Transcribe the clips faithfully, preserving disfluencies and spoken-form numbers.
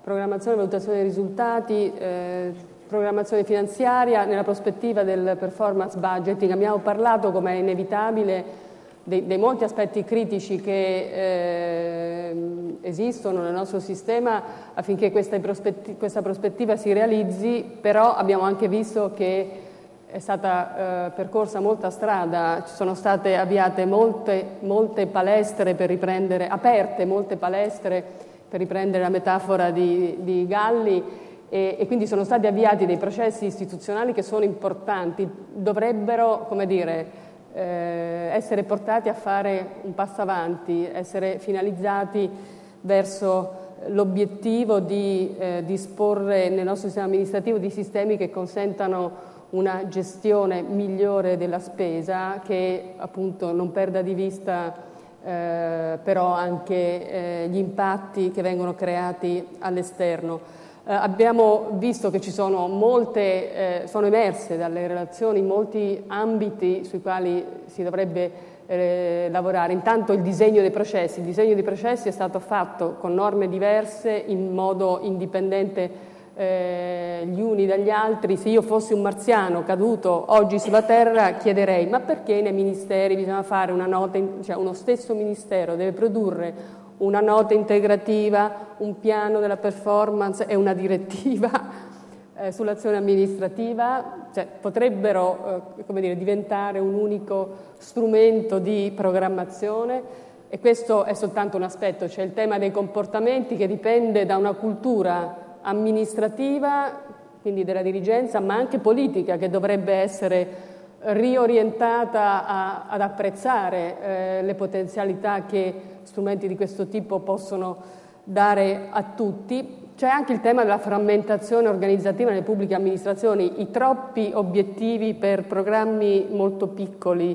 programmazione e valutazione dei risultati, eh, programmazione finanziaria nella prospettiva del performance budgeting. Abbiamo parlato, come è inevitabile, dei, dei molti aspetti critici che eh, esistono nel nostro sistema affinché questa, prospetti- questa prospettiva si realizzi, però abbiamo anche visto che è stata eh, percorsa molta strada, ci sono state avviate molte, molte palestre per riprendere, aperte molte palestre per riprendere la metafora di, di Galli, e, e quindi sono stati avviati dei processi istituzionali che sono importanti, dovrebbero, come dire, eh, essere portati a fare un passo avanti, essere finalizzati verso l'obiettivo di eh, disporre nel nostro sistema amministrativo di sistemi che consentano una gestione migliore della spesa, che appunto non perda di vista eh, però anche eh, gli impatti che vengono creati all'esterno. Eh, abbiamo visto che ci sono molte, eh, sono emerse dalle relazioni molti ambiti sui quali si dovrebbe eh, lavorare. Intanto il disegno dei processi. Il disegno dei processi è stato fatto con norme diverse, in modo indipendente eh, gli uni dagli altri. Se io fossi un marziano caduto oggi sulla Terra, chiederei: ma perché nei ministeri bisogna fare una nota, in, cioè uno stesso ministero deve produrre una nota integrativa, un piano della performance e una direttiva eh, sull'azione amministrativa? Cioè, potrebbero eh, come dire, diventare un unico strumento di programmazione, e questo è soltanto un aspetto. C'è il tema dei comportamenti, che dipende da una cultura amministrativa, quindi della dirigenza, ma anche politica, che dovrebbe essere riorientata a, ad apprezzare eh, le potenzialità che strumenti di questo tipo possono dare a tutti. C'è anche il tema della frammentazione organizzativa nelle pubbliche amministrazioni. I troppi obiettivi per programmi molto piccoli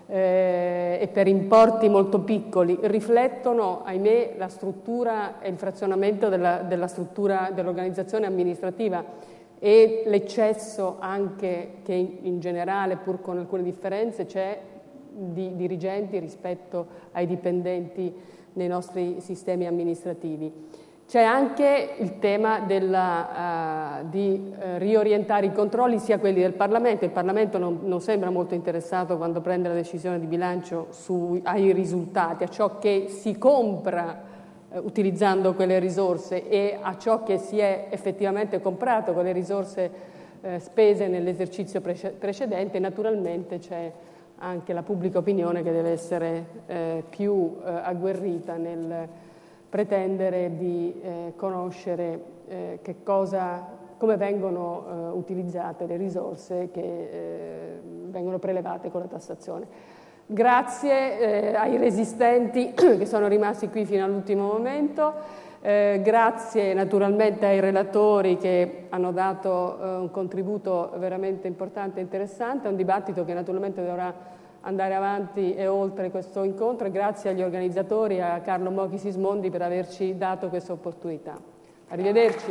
eh, e per importi molto piccoli riflettono, ahimè, la struttura e il frazionamento della, della struttura dell'organizzazione amministrativa, e l'eccesso anche che in, in generale, pur con alcune differenze, c'è di dirigenti rispetto ai dipendenti nei nostri sistemi amministrativi. C'è anche il tema della, uh, di uh, riorientare i controlli, sia quelli del Parlamento. Il Parlamento non, non sembra molto interessato, quando prende la decisione di bilancio, su, ai risultati, a ciò che si compra utilizzando quelle risorse e a ciò che si è effettivamente comprato con le risorse eh, spese nell'esercizio prece- precedente. Naturalmente c'è anche la pubblica opinione che deve essere eh, più eh, agguerrita nel pretendere di eh, conoscere eh, che cosa, come vengono eh, utilizzate le risorse che eh, vengono prelevate con la tassazione. Grazie eh, ai resistenti che sono rimasti qui fino all'ultimo momento, eh, grazie naturalmente ai relatori che hanno dato eh, un contributo veramente importante e interessante, a un dibattito che naturalmente dovrà andare avanti e oltre questo incontro, e grazie agli organizzatori, a Carlo Mochi Sismondi, per averci dato questa opportunità. Arrivederci.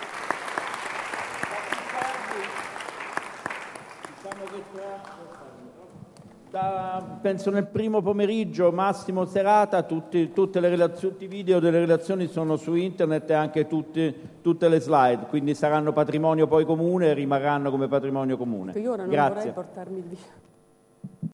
Da, penso nel primo pomeriggio, massimo serata, tutti, tutte le relazioni, tutti i video delle relazioni sono su internet, e anche tutti, tutte le slide, quindi saranno patrimonio poi comune e rimarranno come patrimonio comune. Io ora non Grazie. vorrei portarmi via.